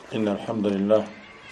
إن الحمد لله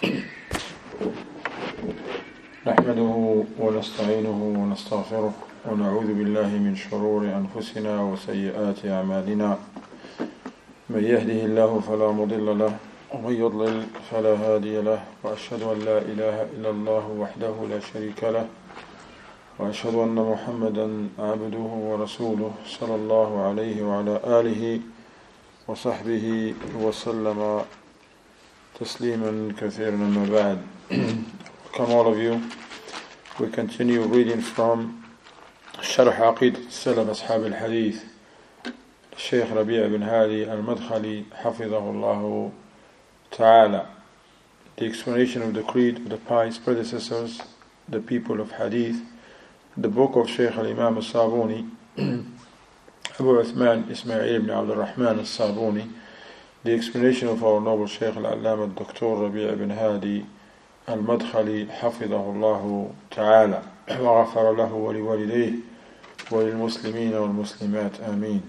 نحمده ونستعينه ونستغفره ونعوذ بالله من شرور أنفسنا وسيئات أعمالنا من يهده الله فلا مضل له ومن يضلل فلا هادي له وأشهد أن لا إله إلا الله وحده لا شريك له وأشهد أن محمدا عبده ورسوله صلى الله عليه وعلى آله وصحبه وسلم تسليما كثيرا أما بعد. Welcome all of you. We continue reading from شرح عقيدة السلف أصحاب الحديث الشيخ ربيع بن هادي المدخلي حفظه الله تعالى. The explanation of the creed of the pious predecessors, the people of hadith, the book of Shaykh al-Imam al-Sabuni Abu Uthman Ismail ibn Abdul Rahman al-Sabuni, the explanation of our noble Shaykh al-Allama Dr. Rabi' ibn Hadi al-Madkhali حفظه الله تعالى وغفر له ولوالديه وللمسلمين والمسلمات آمين.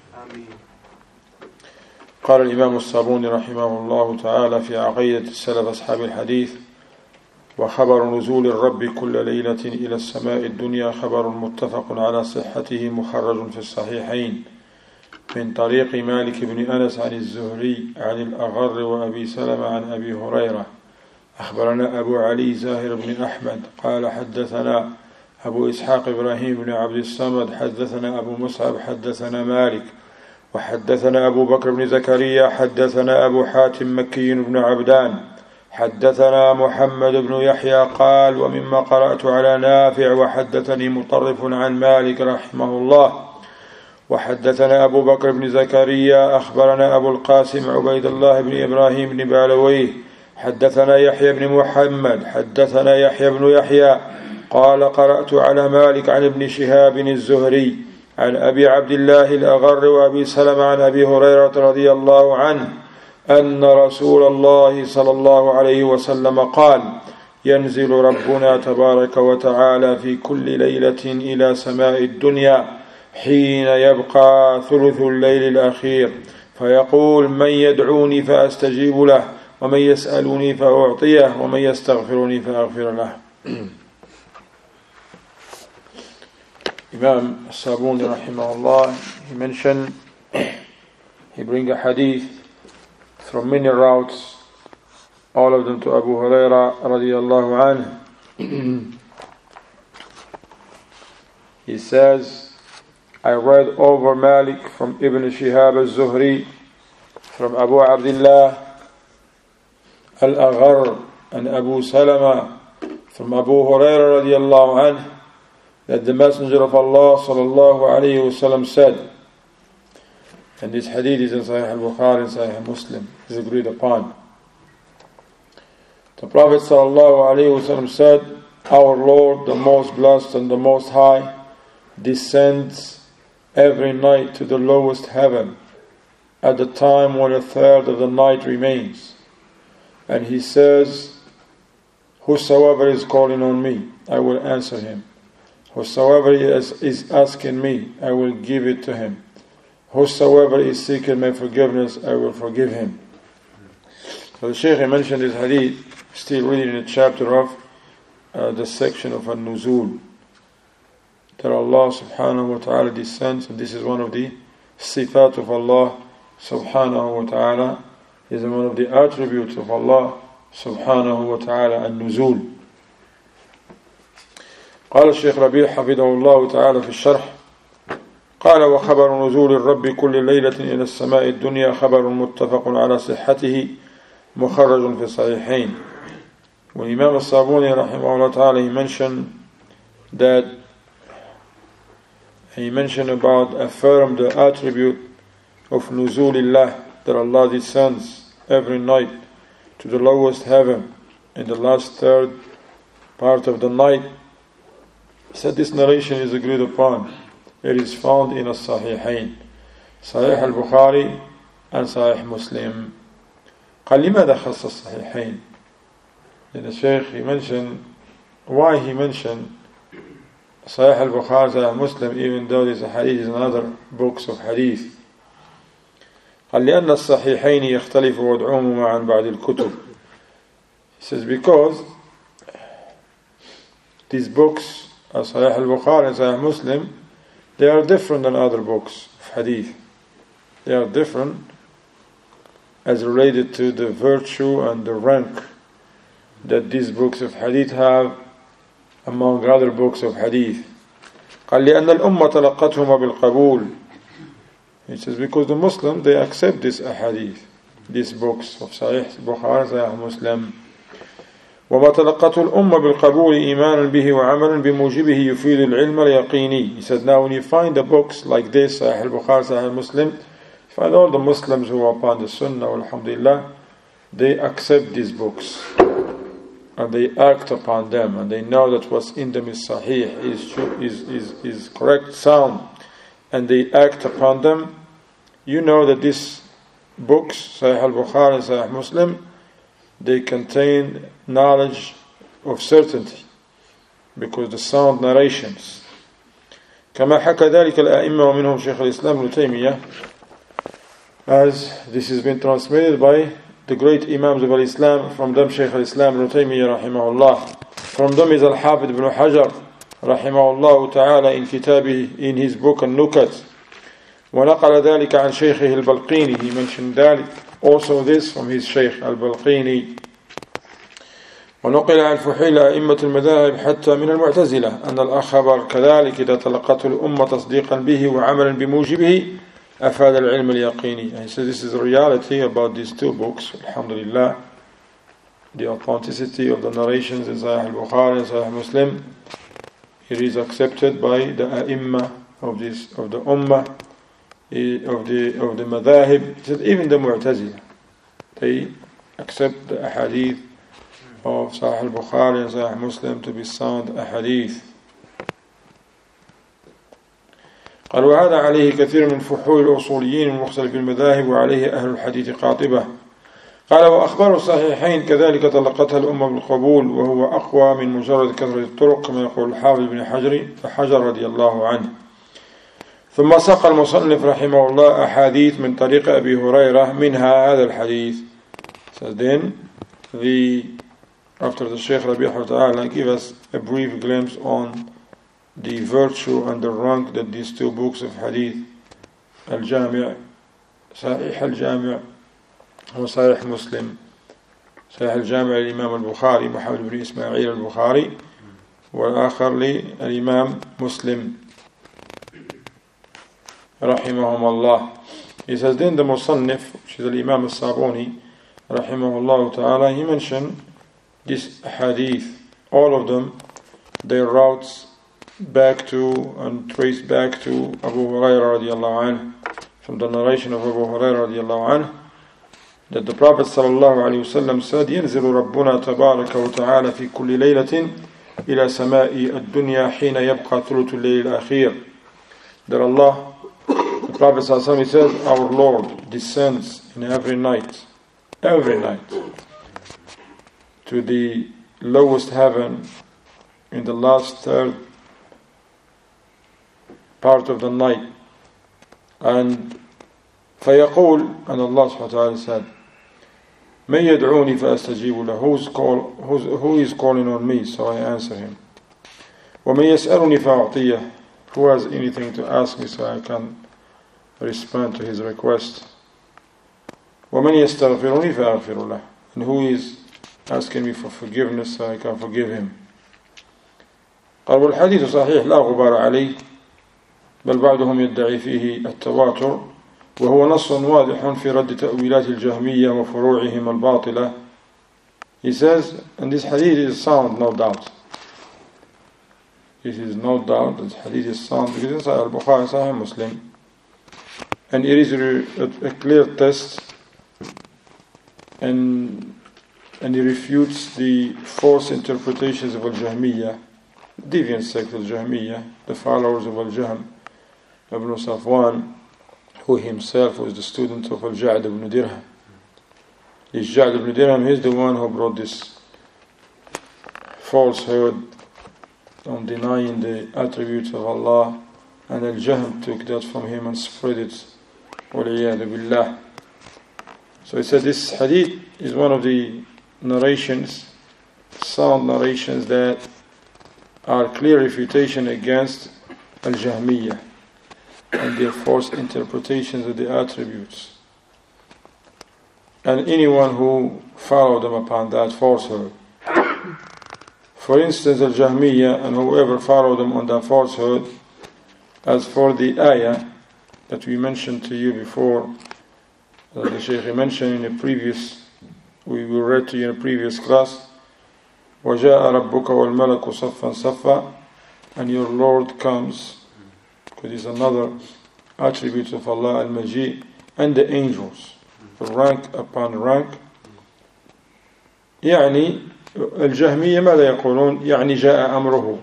قال الإمام الصابوني رحمه الله تعالى في عقيدة السلف أصحاب الحديث: وخبر نزول الرب كل ليلة إلى السماء الدنيا خبر متفق على صحته مخرج في الصحيحين من طريق مالك بن أنس عن الزهري عن الأغر وأبي سلمة عن أبي هريرة. أخبرنا أبو علي زاهر بن أحمد قال حدثنا أبو إسحاق إبراهيم بن عبد الصمد حدثنا أبو مصعب حدثنا مالك وحدثنا أبو بكر بن زكريا حدثنا أبو حاتم مكي بن عبدان حدثنا محمد بن يحيى قال: ومما قرأت على نافع وحدثني مطرف عن مالك رحمه الله وحدثنا أبو بكر بن زكريا أخبرنا أبو القاسم عبيد الله بن إبراهيم بن بالويه حدثنا يحيى بن محمد حدثنا يحيى بن يحيى قال: قرأت على مالك عن ابن شهاب الزهري عن أبي عبد الله الأغر وأبي سلمة عن أبي هريرة رضي الله عنه أن رسول الله صلى الله عليه وسلم قال: ينزل ربنا تبارك وتعالى في كل ليلة إلى سماء الدنيا حين يبقى ثلث الليل الأخير فيقول: من يدعوني فأستجيب له ومن يسألني فأعطيه ومن يستغفرني فأغفر له. Imam Sabuni rahimahullah, he bring a hadith from many routes, all of them to Abu Huraira radiyallahu anhu. He says, I read over Malik from Ibn Shihab al-Zuhri, from Abu Abdullah al-Aghar and Abu Salama, from Abu Huraira radiyallahu anhu, that the Messenger of Allah sallallahu alayhi wasallam said, and this hadith is in Sahih al-Bukhari and Sahih Muslim, is agreed upon. The Prophet sallallahu alayhi wasallam said, our Lord, the most blessed and the most high, descends every night to the lowest heaven at the time when a third of the night remains. And he says, whosoever is calling on me, I will answer him. Whosoever is asking me, I will give it to him. Whosoever is seeking my forgiveness, I will forgive him. So the Shaykh mentioned this hadith, still reading the chapter of the section of An-Nuzul, that Allah subhanahu wa ta'ala descends, and this is one of the sifat of Allah subhanahu wa ta'ala, is one of the attributes of Allah subhanahu wa ta'ala, An-Nuzul. قال الشيخ ربيع حفظه الله تعالى في الشرح: قال: وخبر نزول الرب كل ليلة إلى السماء الدنيا خبر متفق على صحته مخرج في الصحيحين. When Imam al-Sabuni rahimahullah ta'ala he mentioned about affirmed the attribute of Nuzulillah, that Allah descends every night to the lowest heaven in the last third part of the night. He said this narration is agreed upon. It is found in الصحيحين, Sahih al-Bukhari and Sahih Muslim. قال: لماذا خص الصحيحين? Then the Shaykh he mentioned why he mentioned Sahih al-Bukhari, Sahih Muslim, even though these hadith is in other books of hadith. قال لأن الصحيحين يختلف وضعهما عن بعض الكتب. He says because these books, Sahih al-Bukhari and Sahih Muslim, they are different than other books of hadith. They are different as related to the virtue and the rank that these books of hadith have among other books of hadith. قال لأن الأمة تلقتهما بالقبول. He says because the Muslims, they accept this ahadith, these books of Sahih Bukhari, Sahih Muslim. وما تلقته الأمة بالقبول إيمانا به وعملا بموجبه يفيد العلم اليقيني. He said now when you find the books like this, Sahih Bukhari, Sahih Muslim, you find all the Muslims who are upon the Sunnah, alhamdulillah, they accept these books and they act upon them, and they know that what's in them is sahih, is correct, sound, and they act upon them. You know that these books, Sahih al-Bukhari and Sahih Muslim, they contain knowledge of certainty because the sound narrations. كما حكى ذلك الأئمة ومنهم شيخ الإسلام ابن تيمية, as this has been transmitted by the great Imams of Islam, from them Shaykh al-Islam ibn Taymiyyah rahimahullah, from them is Al-Hafidh ibn Hajar rahimahullah ta'ala in كتابه, in his book Al-Nukat, ونقل ذلك عن شيخه البلقيني. He mentioned ذلك, also this from his Shaykh al-Balqini. ونقل عن فحيل أئمة المذاهب حتى من المعتزلة أن الأخبار كذلك إذا تلقته الأمة تصديقا به وعملا بموجبه أفاد العلم اليقيني. And he says this is the reality about these two books, alhamdulillah, the authenticity of the narrations in Sahih al-Bukhari and Sahih Muslim. It is accepted by the A'imma of the Ummah, of the Madhahib. He said even the Mu'tazila, they accept the ahadith of Sahih al-Bukhari and Sahih Muslim to be sound ahadith. قال وهذا عليه كثير من فحول الأصوليين من مختلف المذاهب وعليه أهل الحديث قاطبة. قال وأخبار الصحيحين كذلك تلقتها الأمة بالقبول وهو أقوى من مجرد كثرة الطرق كما يقول الحافظ بن حجر رضي الله عنه. ثم ساق المصنف رحمه الله أحاديث من طريق أبي هريرة منها هذا الحديث. So then after the Shaykh Rabi'ah Ta'ala give us a brief glimpse on the virtue and the rank that these two books of hadith, Al-Jami', Sahih Al-Jami' and Sahih Muslim. Sahih Al-Jami' al-Imam al-Bukhari, Muhammad ibn Ismail al-Bukhari, والآخر للإمام Muslim رحمهم الله. He says then the Musannif, which is Al-Imam al-Sabuni rahimahullah ta'ala, he mentioned this hadith, all of them, their routes back to and traced back to Abu Hurairah radiallahu anhu, from the narration of Abu Hurairah radiallahu anhu, that the Prophet sallallahu alayhi wasallam said, ينزل ربنا تبارك وتعالى في كل ليلة إلى سماء الدنيا حين يبقى ثلث الليل الأخير. That Allah, the Prophet sallallahu alayhi wasallam, he says, our Lord descends in every night to the lowest heaven in the last third part of the night, and فيقول, and Allah subhanahu wa ta'ala said, من يدعوني فأستجيب له, who is calling on me so I answer him, ومن يسألني فأعطيه, who has anything to ask me so I can respond to his request, ومن يستغفرني فأغفر له, and who is asking me for forgiveness so I can forgive him. قال والحديث صحيح لا غبار عليه بل بعضهم يدعي فيه التواتر وهو نص واضح في رد تأويلات الجهمية وفروعهم الباطلة. He says, and this hadith is sound, no doubt. It is no doubt that this hadith is sound because it's Sahih al-Bukhari, Sahih Muslim, and it is a clear test, and it refutes the false interpretations of al-Jahmiyyah, deviant sect of al-Jahmiyyah, the followers of al-Jahm ibn Safwan, who himself was the student of al-Ja'd ibn Dirham. This Ja'd ibn Dirham is the one who brought this falsehood on denying the attributes of Allah, and al-Jahm took that from him and spread it, وَالْعِيَاذُ بِاللَّهِ. So he said this hadith is one of the narrations, sound narrations that are clear refutation against Al-Jahmiyyah and their false interpretations of the attributes. And anyone who followed them upon that falsehood. For instance, Al-Jahmiyyah and whoever followed them on that falsehood, as for the ayah that we mentioned to you before, the Shaykh mentioned in a previous, we read to you in a previous class, وَجَاءَ رَبُّكَ وَالْمَلَكُ صَفًّا صَفًّا, and your Lord comes, because it's another attribute of Allah, Al-Maji, and the angels, rank upon rank. يعني الجهمية ماذا يقولون؟ يعني جاء أمره.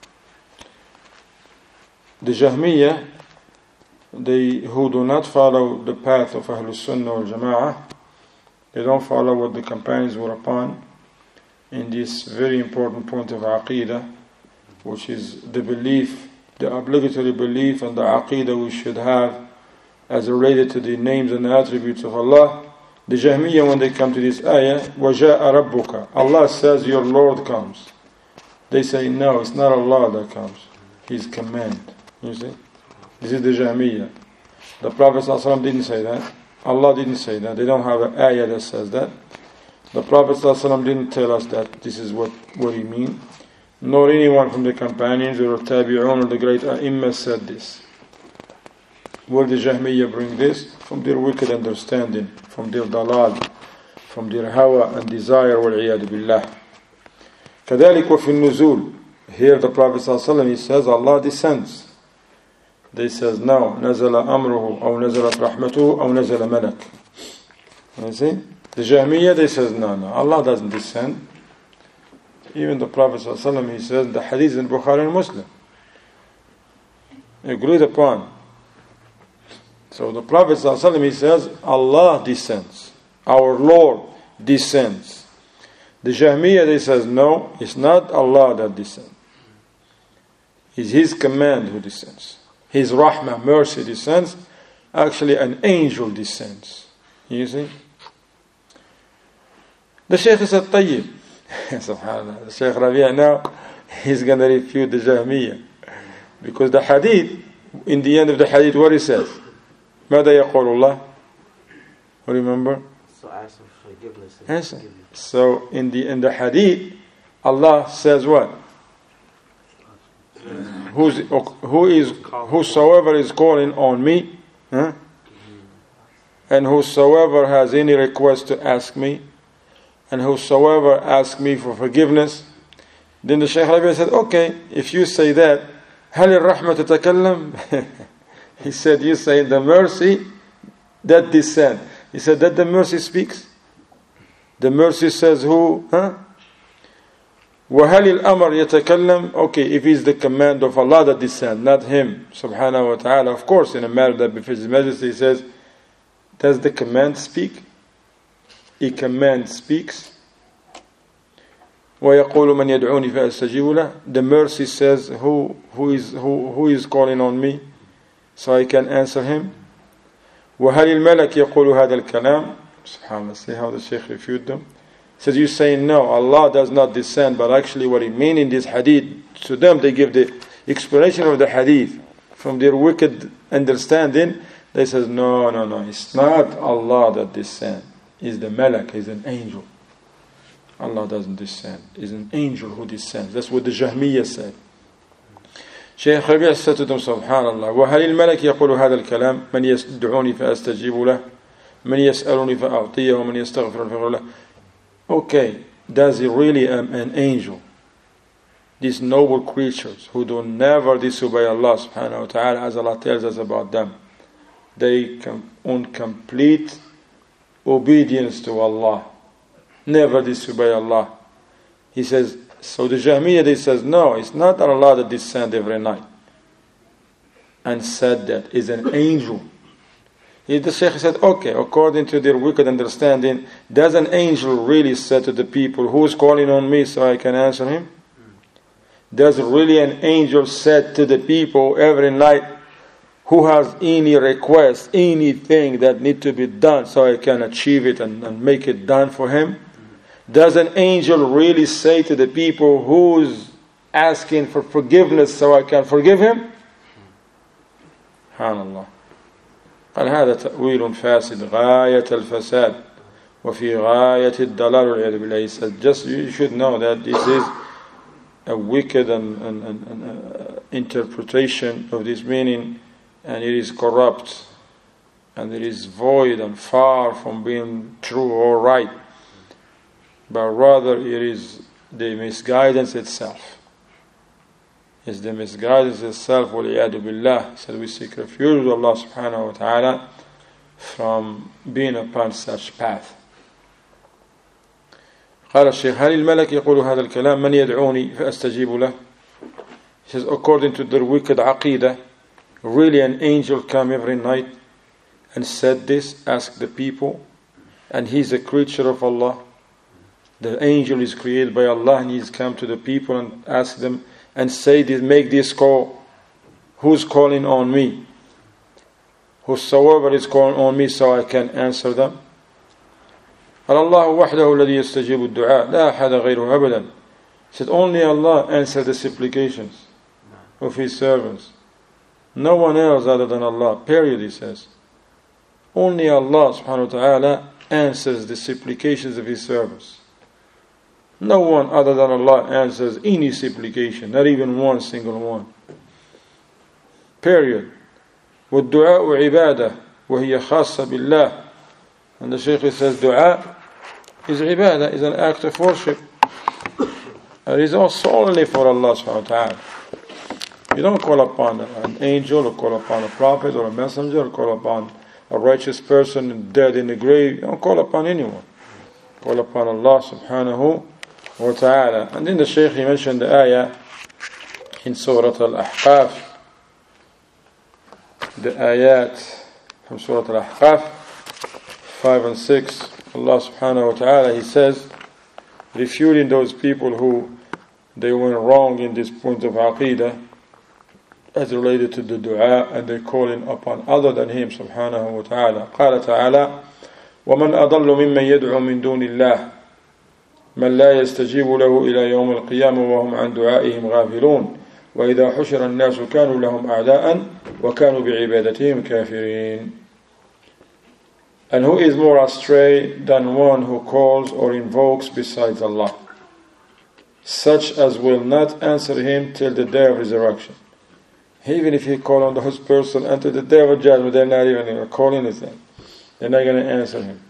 The Jahmiyyah, they who do not follow the path of Ahlul Sunnah wal Jama'ah, they don't follow what the companions were upon in this very important point of Aqidah, which is the belief, the obligatory belief and the Aqidah we should have as related to the names and the attributes of Allah. The Jahmiyyah, when they come to this ayah, وَجَاءَ رَبُّكَ, Allah says your Lord comes. They say no, it's not Allah that comes, His command. You see? This is the Jahmiyyah. The Prophet ﷺ didn't say that. Allah didn't say that. They don't have an ayah that says that. The Prophet ﷺ didn't tell us that this is what he means. Nor anyone from the companions or Tabi'un or the great A'imma said this. Where the Jahmiyyah bring this? From their wicked understanding, from their dalal, from their hawa and desire, وَالْعِيَادُ بِاللَّهِ. كذلك وفي النزول. Here the Prophet ﷺ, he says Allah descends. They says no, نزل أمره أو نزلت رحمته أو نزل ملك. You see? The Jahmiyyah, they says no, Allah doesn't descend. Even the Prophet ﷺ, he says the hadith in Bukhari and Muslim, agreed upon. So the Prophet ﷺ, he says Allah descends, our Lord descends. The Jahmiyyah, they says no, it's not Allah that descends, it's His command who descends. His rahmah, mercy descends. Actually an angel descends. You see? The Shaykh said Tayyib. SubhanAllah. The Shaykh Rabi' now, he's going to refute the Jahmiyyah. Because the hadith, in the end of the hadith, what he says? ماذا يقول الله? Remember? So ask for forgiveness. Yes. So in the hadith, Allah says what? Whosoever is calling on me, and whosoever has any request to ask me, and whosoever asks me for forgiveness, then the Shaykh Rabi' said, okay, if you say that, هل الرحمة تتكلم? He said, you say the mercy that descends. He said that the mercy speaks. The mercy says who? وَهَلِ الْأَمْرِ يَتَكَلَّمْ. Okay, if it's the command of Allah that descends, not Him, subhanahu wa ta'ala. Of course, in a matter that befits His Majesty, He says, does the command speak? A command speaks. وَيَقُولُ مَنْ يَدْعُونِ فَأَسْتَجِيبُ لَهُ. The mercy says, who is calling on me, so I can answer him. وَهَلِ الْمَلَكِ يَقُولُ هَذَا الْكَلَامِ. SubhanAllah, see how the Shaykh refuted them. Says you saying no, Allah does not descend, but actually what He means in this hadith, to them they give the explanation of the hadith from their wicked understanding. They says no, it's not Allah that descends, it's the malak, it's an angel. Allah doesn't descend, it's an angel who descends. That's what the Jahmiyyah said. Shaykh Rabi' said to them, subhanallah, وَهَلِ الْمَلَكِ يَقُولُ هَذَا الْكَلَامِ مَنْ يَدْعُونِ فَأَسْتَجِيبُ لَهُ مَنْ يَسْأَلُنِ فَأَعْطِيَهُ وَمَنْ يَسْتَغْفِرُ فَغْفِرُ لَهُ. Okay, does he really an angel? These noble creatures who do never disobey Allah subhanahu wa ta'ala, as Allah tells us about them. They come on complete obedience to Allah. Never disobey Allah. He says, so the Jahmiyyah, they says, no, it's not Allah that descends every night. And said that is an angel. The Shaykh said, okay, according to their wicked understanding, does an angel really say to the people, who is calling on me so I can answer him? Does really an angel say to the people every night, who has any request, anything that need to be done so I can achieve it and make it done for him? Does an angel really say to the people who's asking for forgiveness so I can forgive him? SubhanAllah. قال هذا تأويل فاسد غاية الفساد وفي غاية الضلال والعياذ بالله. He said, just you should know that this is a wicked and interpretation of this meaning, and it is corrupt, and it is void and far from being true or right, but rather it is the misguidance itself. It's the misguidance itself, وَالْعِيَاذُ بِاللَّهِ. So we seek refuge with Allah subhanahu wa ta'ala from being upon such path. قال الشيخ هل الملك يقول هذا الكلام من يدعوني فأستجيب له. He says, according to their wicked aqidah, really an angel come every night and said this, ask the people, and he's a creature of Allah. The angel is created by Allah, and he's come to the people and ask them and say this, make this call. Who's calling on me? Whosoever is calling on me so I can answer them. Allah وحده الذي يستجيب الدعاء لا أحد غيره أبدا. He said only Allah answers the supplications of His servants. No one else other than Allah. Period, he says. Only Allah subhanahu wa ta'ala answers the supplications of His servants. No one other than Allah answers any supplication, not even one single one. Period. والدعاء عبادة وهي خاصة بالله. And the Shaykh says dua is ibadah, is an act of worship. And it is all solely for Allah subhanahu wa ta'ala. You don't call upon an angel, or call upon a prophet, or a messenger, or call upon a righteous person dead in the grave. You don't call upon anyone. Call upon Allah subhanahu wa ta'ala. And then the Shaykh, he mentioned the ayah in Surah Al-Ahqaf. The ayat from Surah Al-Ahqaf 5 and 6. Allah subhanahu wa ta'ala, He says, refuting those people who they went wrong in this point of aqidah as related to the dua, and they're calling upon other than Him subhanahu wa ta'ala. قال تعالى ومن أضل ممن يدعو من دون الله من لا يستجيب له إلى يوم القيامة وهم عن دعائهم غافلون وإذا حشر الناس كانوا لهم أعداء وكانوا بعبادتهم كافرين. And who is more astray than one who calls or invokes besides Allah, such as will not answer him till the day of resurrection. Even if he call on those person until the day of judgment, they're not even calling anything. They're not going to answer him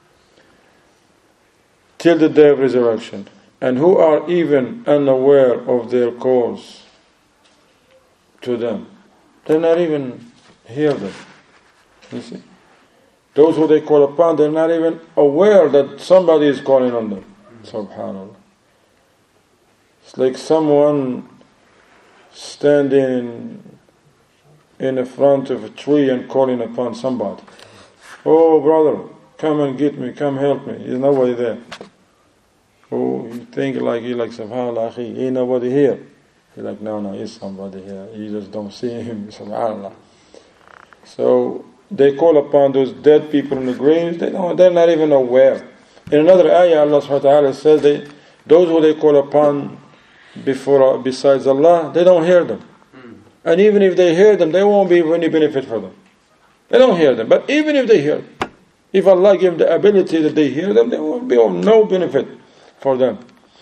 till the day of resurrection. And who are even unaware of their calls to them. They're not even hear them. You see? Those who they call upon, they're not even aware that somebody is calling on them. Subhanallah. It's like someone standing in the front of a tree and calling upon somebody. Oh brother, come and get me, come help me. There's nobody there. Oh, you think like subhanallah, ain't nobody here. You're like, no, there's somebody here. You just don't see him, subhanallah. So they call upon those dead people in the graves. They're not even aware. In another ayah, Allah subhanahu wa ta'ala says those who they call upon besides Allah, they don't hear them. And even if they hear them, there won't be any benefit for them. They don't hear them. But even if they hear them, if Allah gives the ability that they hear them, there will be no benefit for them.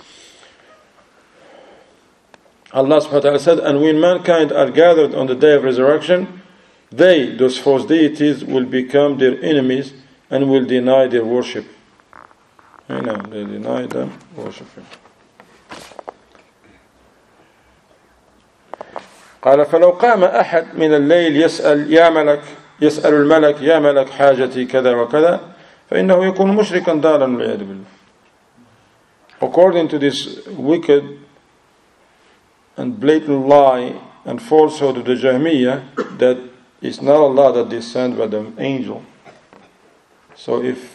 Allah subhanahu wa ta'ala said, and when mankind are gathered on the day of resurrection, they, those false deities, will become their enemies and will deny their worship. They deny them worshiping. قال فلو قام أحد من الليل يسأل الملك يا ملك حاجتي كذا وكذا فإنه يكون مشركا ضالا والعياذ بالله. According to this wicked and blatant lie and falsehood of the Jahmiyyah, that it's not Allah that descends by the angel. So if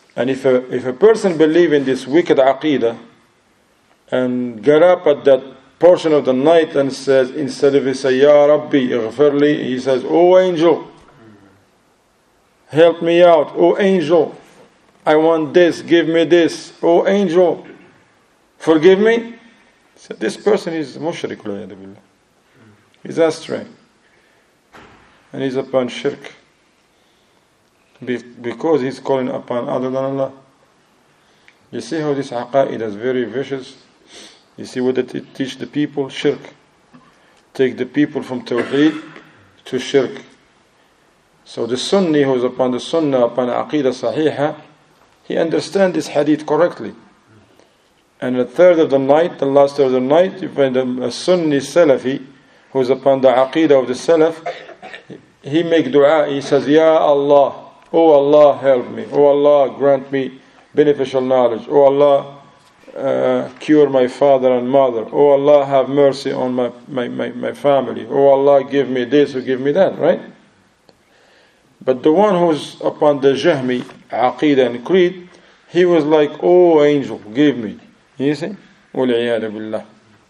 a person believes in this wicked aqidah and get up at that portion of the night and says, instead of he say, Ya Rabbi, ighfirli, he says, Oh angel, help me out. Oh angel, I want this, give me this. Oh angel, forgive me. So this person is mushrik, he's astray. And he's upon shirk. Because he's calling upon other than Allah. You see how this aqa'id is very vicious? You see what it teach the people? Shirk. Take the people from Tawheed to shirk. So the Sunni who is upon the Sunnah, upon Aqidah Sahiha, he understands this hadith correctly. And the third of the night, the last third of the night, you find a Sunni Salafi who is upon the Aqidah of the Salaf, he make dua, he says, Ya Allah, oh Allah help me, oh Allah grant me beneficial knowledge, oh Allah cure my father and mother, oh Allah have mercy on my family, oh Allah give me this or give me that, right? But the one who's upon the Jahmi, Aqidah and Creed, he was like, oh angel, give me. You see? وَالْعِيَاذُ بِاللَّهِ.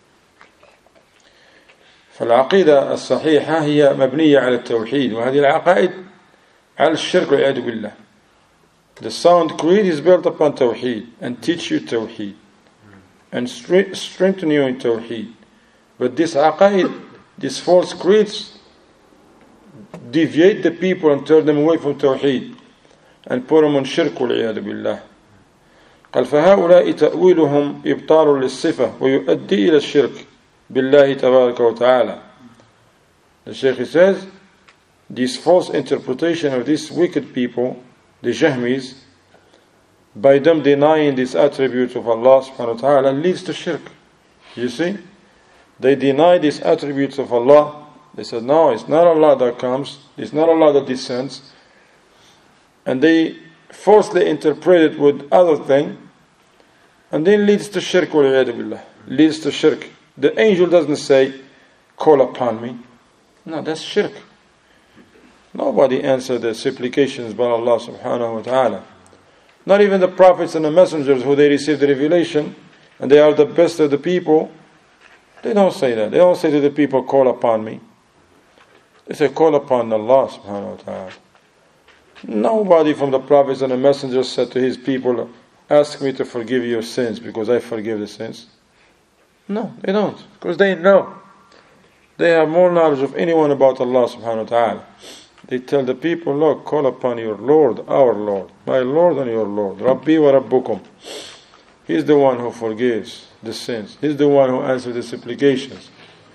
فالعقيدة الصحيحة هي مبنية على التوحيد وهذه العقائد على الشرك والعياذ بالله. The sound creed is built upon tawheed and teach you tawheed and strengthen you in tawheed. But this aqaid, these false creeds, deviate the people and turn them away from tawheed and put them on shirk والعياذ بالله. قال فهؤلاء تأويلهم إبطال للصفة ويؤدي إلى الشرك بالله تبارك وتعالى. The Shaykh says, this false interpretation of these wicked people, the Jahmis, by them denying these attributes of Allah subhanahu wa ta'ala, leads to shirk. You see? They deny these attributes of Allah. They said, no, it's not Allah that comes, it's not Allah that descends. And they falsely interpret it with other thing, and then leads to shirk, leads to shirk. The angel doesn't say, call upon me. No, that's shirk. Nobody answered the supplications by Allah subhanahu wa ta'ala. Not even the prophets and the messengers who they received the revelation, and they are the best of the people, they don't say that. They don't say to the people, call upon me. They say, call upon Allah subhanahu wa ta'ala. Nobody from the prophets and the messengers said to his people, ask me to forgive your sins because I forgive the sins. No, they don't. Because they know. They have more knowledge of anyone about Allah subhanahu wa ta'ala. They tell the people, look, call upon your Lord, our Lord, my Lord and your Lord. Rabbi wa Rabbukum. He's the one who forgives the sins. He's the one who answers the supplications.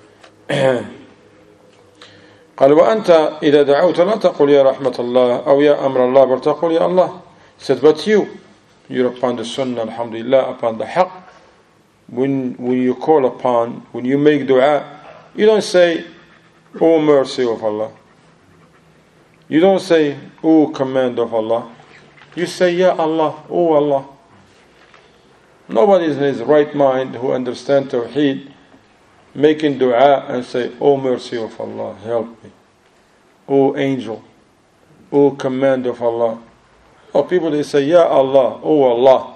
قال وأنت إذا دعوت لا تقل يا رحمة الله أو يا أمر الله بل تقل يا الله. He said, but you're upon the Sunnah, alhamdulillah, upon the Haqq. When you call upon, when you make dua, you don't say, oh mercy of Allah. You don't say, oh command of Allah. You say, Ya Allah, oh Allah. Nobody is in his right mind who understands Tawheed making dua and say, oh mercy of Allah, help me. Oh angel, oh command of Allah. Or people they say, Ya Allah, oh Allah.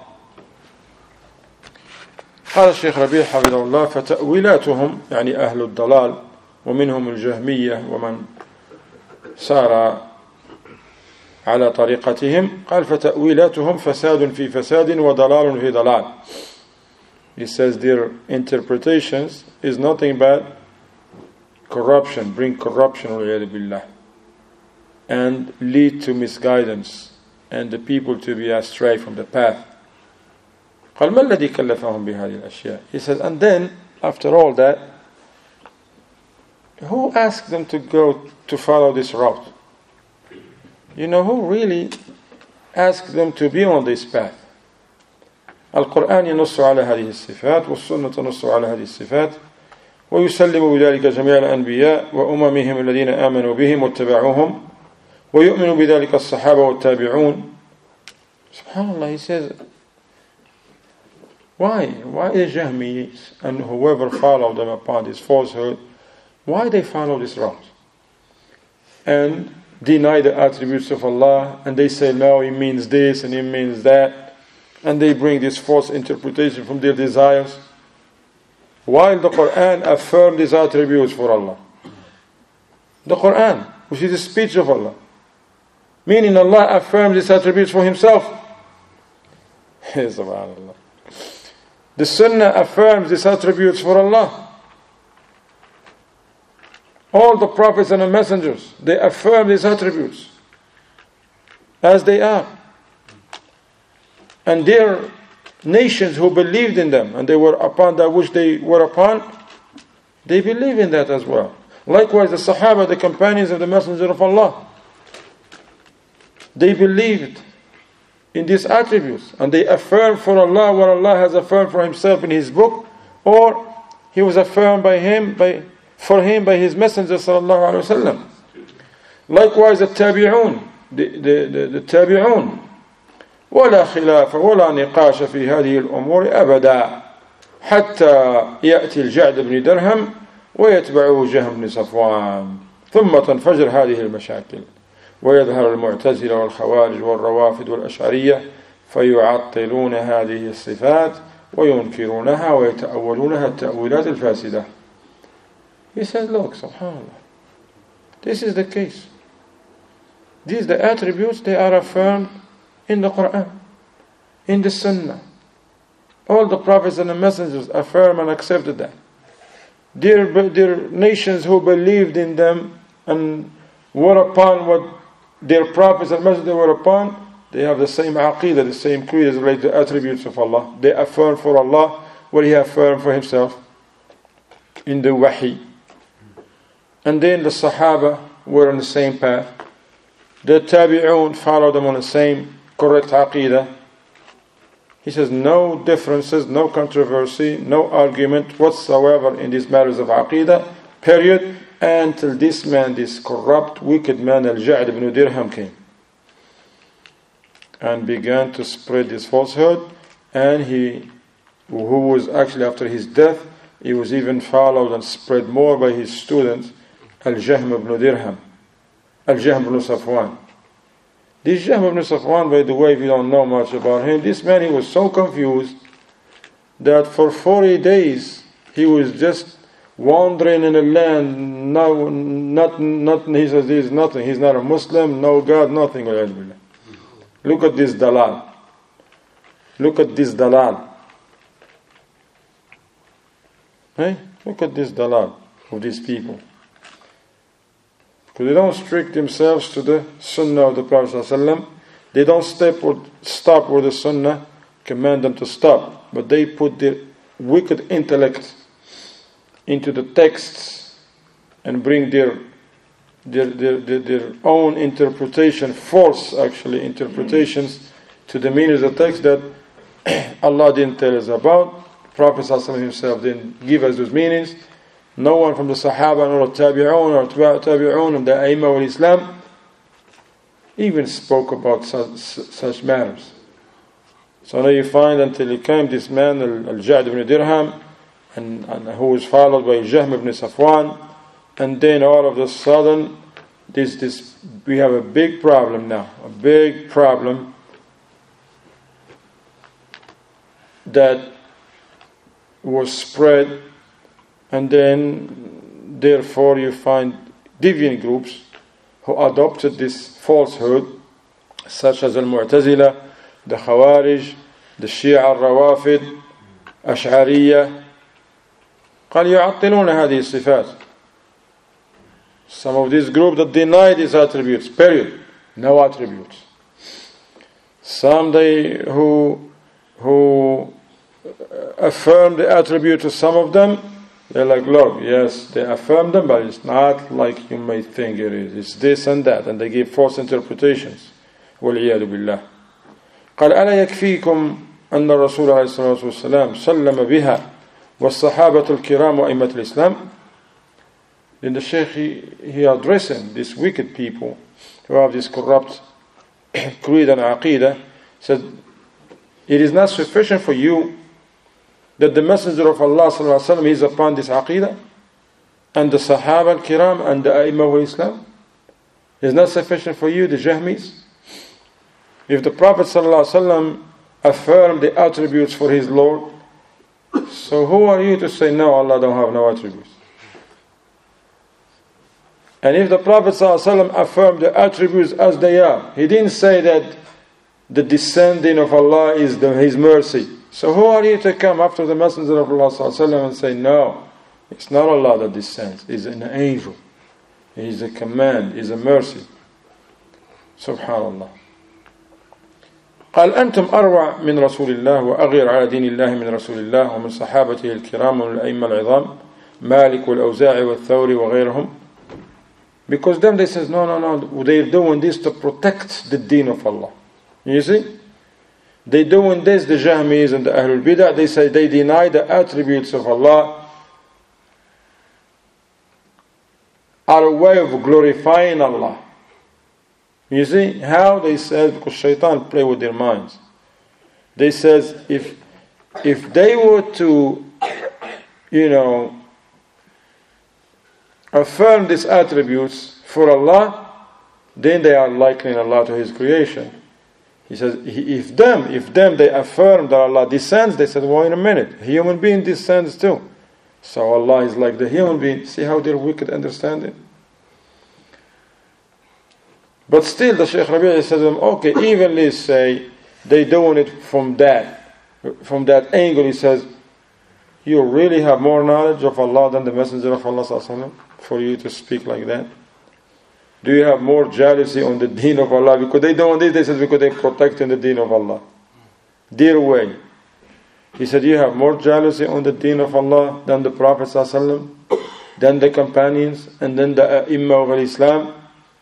قال الشيخ ربيع حفظه الله فتأويلاتهم يعني أهل الضلال ومنهم الجهمية ومن سار على طريقتهم قال فتأويلاتهم فساد في فساد وضلال في ضلال. He says their interpretations is nothing but corruption, bring corruption billah, and lead to misguidance and the people to be astray from the path. قال ما الذي كلفهم بهذه الأشياء. He says, and then after all that, who asked them to go to follow this route? You know, who really asked them to be on this path? القرآن ينص على هذه الصفات والسنة تنص على هذه الصفات ويسلم بذلك جميع الأنبياء وأممهم الذين آمنوا بهم واتبعوهم ويؤمن بذلك الصحابة والتابعون. Subhanallah, he says, why the Jahmis and whoever followed them upon this falsehood, why they follow this route and deny the attributes of Allah, and they say no, He means this and He means that, and they bring this false interpretation from their desires. while the Quran affirmed these attributes for Allah. The Quran, which is the speech of Allah, meaning Allah affirms these attributes for Himself. Subhanallah. The Sunnah affirms these attributes for Allah. All the prophets and the messengers, they affirm these attributes as they are. And their nations who believed in them and they were upon that which they were upon, they believe in that as well. Likewise, the Sahaba, the companions of the Messenger of Allah, they believed in these attributes and they affirmed for Allah what Allah has affirmed for Himself in His book, or He was affirmed for Him by His Messenger sallallahu alaihi wasallam. Likewise, the Tabi'un, the Tabi'un, ولا خلاف ولا نقاش في هذه الأمور أبدا حتى يأتي الجعد بن درهم ويتبعه جهم بن صفوان ثم تنفجر هذه المشاكل ويظهر المعتزلة والخوارج والروافد والأشعرية فيعطلون هذه الصفات وينكرونها ويتأولونها التأويلات الفاسدة. He says, look, subhanallah, this is the case. These the attributes, they are affirmed in the Quran, in the Sunnah. All the prophets and the messengers affirm and accepted that. Their nations who believed in them and were upon what their prophets and messengers were upon, they have the same aqidah, the same creed as related to attributes of Allah. They affirm for Allah what He affirmed for Himself in the Wahi. And then the Sahaba were on the same path. The Tabi'un followed them on the same correct aqidah. He says no differences, no controversy, no argument whatsoever in these matters of aqidah, period, until this man, this corrupt, wicked man, Al-Ja'd ibn Dirham, came and began to spread this falsehood. And he, who was actually after his death, he was even followed and spread more by his students, Al-Jahm ibn Dirham, Al-Jahm ibn Safwan. This Jahm ibn Safwan, by the way, if you don't know much about him, this man, he was so confused that for 40 days he was just wandering in the land. He says there's nothing. He's not a Muslim, no God, nothing. Look at this dalal. Look at this dalal. Hey? Look at this dalal of these people. They don't strict themselves to the Sunnah of the Prophet ﷺ. They don't stop where the Sunnah command them to stop, but they put their wicked intellect into the texts and bring their own interpretation, false actually interpretations to the meaning of the text that Allah didn't tell us about. Prophet ﷺ himself didn't give us those meanings. No one from the Sahaba nor the Tabi'un or Tabi'un and the Aimah of Islam even spoke about such matters. So now you find until he came this man, Al-Ja'd ibn Dirham, and who was followed by Jahm ibn Safwan, and then all of a sudden we have a big problem now, a big problem that was spread. And then, therefore, you find deviant groups who adopted this falsehood, such as Al-Mu'tazila, the Khawarij, the Shia al-Rawafid, Ash'ariyah. قال يعطلون هذه الصفات. Some of these groups that deny these attributes, period. No attributes. Some who affirm the attribute to some of them, they're like, look, yes, they affirm them, but it's not like you may think it is. It's this and that, and they give false interpretations. وَالْعِيَاذُ بِاللَّهِ. قال ألا يكفيكم أن الرسول عليه الصلاة والسلام سلم بها والصحابة الكرام وأئمة الإسلام. Then the Shaykh, he addressing these wicked people who have this corrupt creed and aqidah, said, it is not sufficient for you that the Messenger of Allah sallallahu alaihi wasallam is upon this aqidah, and the Sahaba al-Kiram and the A'immah of Islam. Is not sufficient for you, the Jahmis? If the Prophet sallallahu alaihi wasallam affirmed the attributes for his Lord, So who are you to say no, Allah don't have no attributes? And if the Prophet ﷺ affirmed the attributes as they are, he didn't say that the descending of Allah is His mercy. So who are you to come after the Messenger of Allah ﷺ and say no, it's not Allah that descends, it's an angel, it's a command, it's a mercy. Subhanallah. قال أنتم أروع من رسول الله وأغير على دين الله من رسول الله ومن صحابته الكرام ومن الأئمة العظام مالك والأوزاعي والثوري وغيرهم. Because them they says no, they're doing this to protect the deen of Allah. You see? They doing this, the Jahmis and the Ahlul Bidah, they say they deny the attributes of Allah are a way of glorifying Allah. You see how they said, because Shaitan play with their minds. They says if they were to, affirm these attributes for Allah, then they are likening Allah to His creation. He says, if them they affirm that Allah descends, they said, well, in a minute, a human being descends too. So Allah is like the human being. See how their wicked understanding? But still, the Shaykh Rabi' says, okay, evenly say, they doing it from that angle. He says, you really have more knowledge of Allah than the Messenger of Allah sallallahu alaihi wasallam for you to speak like that? Do you have more jealousy on the deen of Allah? Because they doing this, they said, because they're protecting the deen of Allah. Their way. He said, you have more jealousy on the deen of Allah than the Prophet sallallahu alaihi wasallam, than the companions, and then the Imam of Islam.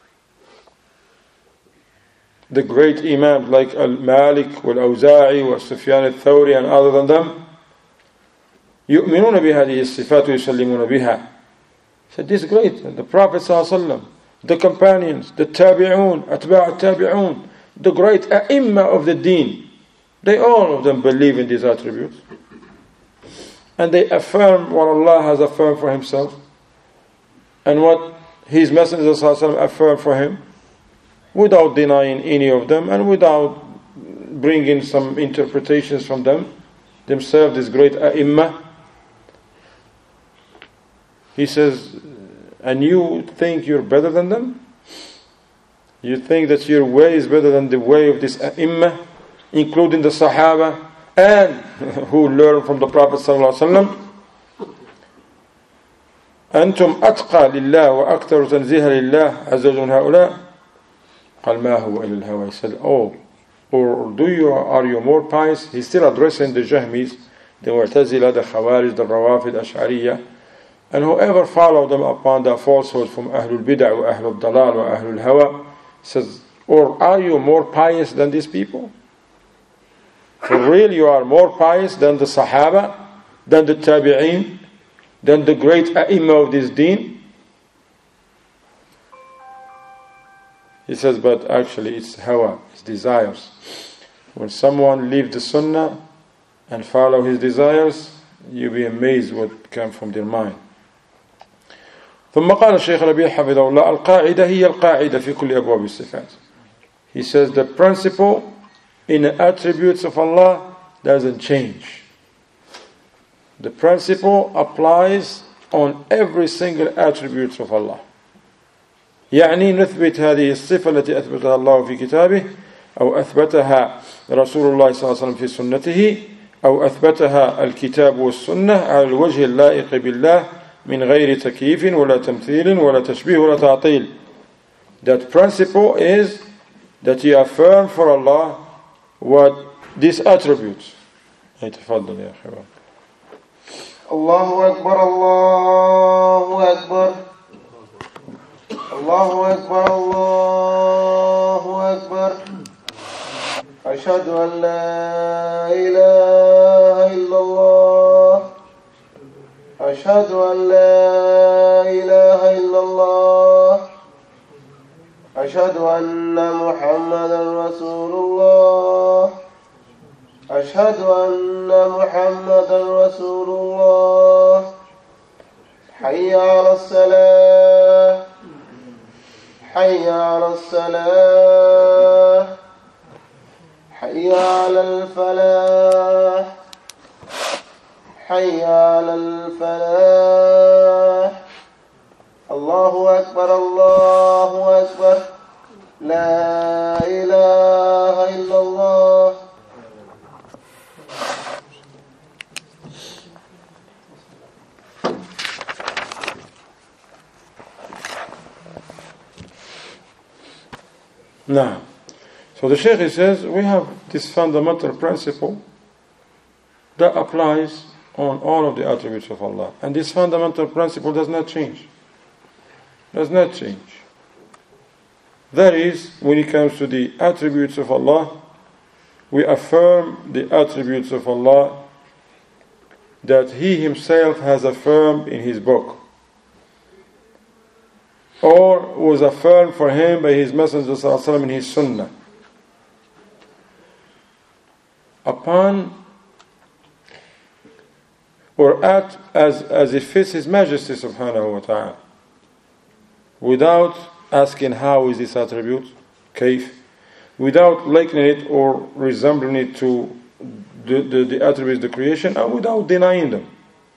The great Imams like Al-Malik, Wal-Awza'i, Sufyan al-Thawri, and other than them, يؤمنون بهذه الصفات ويسلمون بها. He said, this is great. The Prophet ﷺ, the companions, the Tabi'un, Atba' al-Tabi'un, the great A'imma of the deen, they all of them believe in these attributes. And they affirm what Allah has affirmed for Himself and what His Messenger ﷺ affirmed for Him, without denying any of them and without bringing some interpretations from them themselves, this great A'imma. He says, and you think you're better than them? You think that your way is better than the way of this A'imma, including the Sahaba and who learned from the Prophet ﷺ? أنتم أتقى لله وأكثر تنزيها لله عز وجل من هؤلاء. قال ما هو إلى الهوى. He said, or are you more pious? He's still addressing the Jahmis, the Mu'tazila, the Khawarij, the Rawafid, Ash'ariyah, and whoever followed them upon the falsehood from Ahlul Bid'ah wa Ahlul Dalal wa Ahlul Hawa. Says, or are you more pious than these people? For real, you are more pious than the Sahaba, than the Tabi'een, than the great A'imma of this deen? He says, but actually it's hawa, it's desires. When someone leaves the sunnah and follow his desires, you'll be amazed what comes from their mind. ثم قال الشيخ ربيع حفظه الله القاعدة هي القاعدة في كل أبواب الصفات. He says the principle in the attributes of Allah doesn't change. The principle applies on every single attribute of Allah. يعني نثبت هذه الصفة التي أثبتها الله في كتابه أو أثبتها رسول الله صلى الله عليه وسلم في سنته أو أثبتها الكتاب والسنة على الوجه اللائق بالله من غير تكييف ولا تمثيل ولا تشبيه ولا تعطيل. That principle is that you affirm for Allah what these attributes. تفضل يا أخي. الله أكبر الله أكبر الله أكبر الله أكبر أشهد أن لا إله إلا الله أشهد أن لا إله إلا الله أشهد أن محمدا رسول الله أشهد أن محمدا رسول الله حي على الصلاة حي على الصلاة حي على الفلاح حي على الفلاح الله أكبر الله أكبر لا إله إلا الله. Now, so the Shaykh, he says, we have this fundamental principle that applies on all of the attributes of Allah. And this fundamental principle does not change. Does not change. That is, when it comes to the attributes of Allah, we affirm the attributes of Allah that He Himself has affirmed in His book, or was affirmed for Him by His Messenger ﷺ in His Sunnah. Upon or at as it fits His Majesty subhanahu wa ta'ala, without asking how is this attribute, kayf, without likening it or resembling it to the attributes of the creation, and without denying them,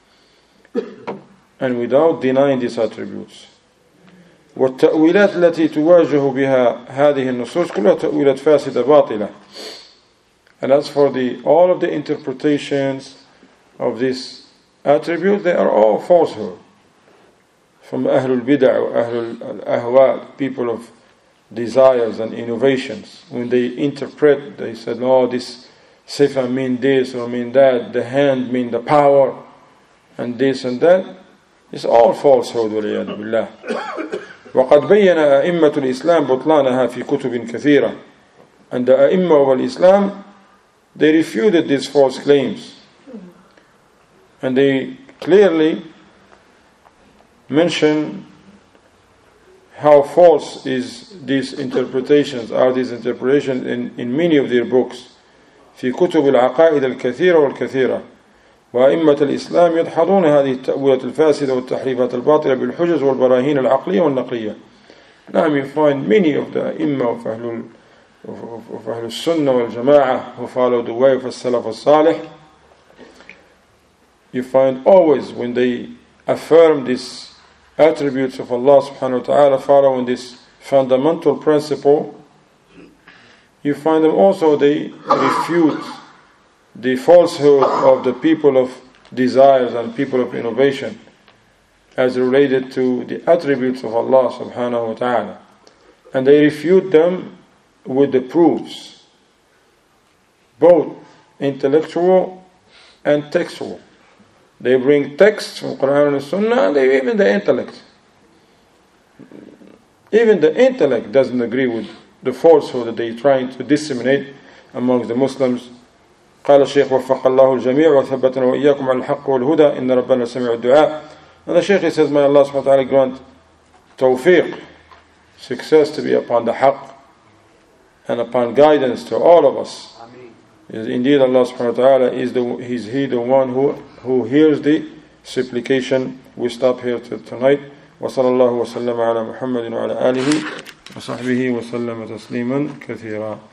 and without denying these attributes. والتأويلات التي تواجه بها هذه النصوص كلها تأويلات فاسدة باطلة. And as for all of the interpretations of this attribute, they are all falsehood. From Ahlul Bid'ah or Ahlul Ahwa, people of desires and innovations, when they interpret, they said, no, this sifa mean this or mean that, the hand mean the power, and this and that. It's all falsehood, وَلِيَادُ بِاللَّهِ. وقد بين أئمة الإسلام بطلانها في كتب كثيرة. And the A'imma of Islam, they refuted these false claims, and they clearly mention how false is these interpretations in many of their books. في كتب العقائد الكثيرة والكثيرة. وأئمة الإسلام يدحضون هذه التأويلات الفاسدة والتحريفات الباطلة بالحجج والبراهين العقلية والنقلية. Now you find many of the Imam of Ahlul Sunnah wal Jama'ah who follow the way of As-Salaf As-Salih. You find always when they affirm these attributes of Allah subhanahu wa ta'ala, following this fundamental principle, you find them also, they refute the falsehood of the people of desires and people of innovation as related to the attributes of Allah subhanahu wa ta'ala. And they refute them with the proofs, both intellectual and textual. They bring texts from Quran and Sunnah, and even the intellect. Even the intellect doesn't agree with the falsehood that they're trying to disseminate amongst the Muslims. قال الشيخ وفق الله الجميع وثبتنا وإياكم على الحق والهدى إن ربنا سميع الدعاء. And the Shaykh says, may Allah subhanahu wa ta'ala grant tawfiq, success to be upon the haqq and upon guidance to all of us. Indeed, Allah subhanahu wa ta'ala is He the one who hears the supplication. We stop here tonight. وصلى الله وسلم على محمد وعلى آله وصحبه وسلم تسليما كثيرا.